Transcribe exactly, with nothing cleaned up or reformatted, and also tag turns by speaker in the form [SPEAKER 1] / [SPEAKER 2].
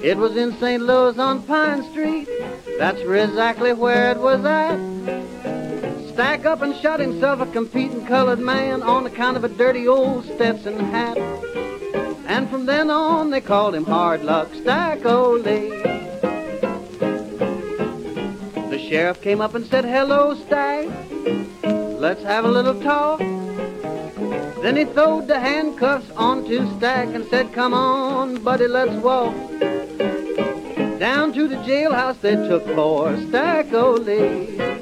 [SPEAKER 1] It was in Saint Louis on Pine Street. That's exactly where it was at. Stack up and shot himself a competing colored man on account of a dirty old Stetson hat. And from then on they called him Hard Luck Stack-O-Lay. The sheriff came up and said, "Hello, Stack, let's have a little talk." Then he throwed the handcuffs onto Stack and said, "Come on, buddy, let's walk." Down to the jailhouse they took poor Stack-O-Lay.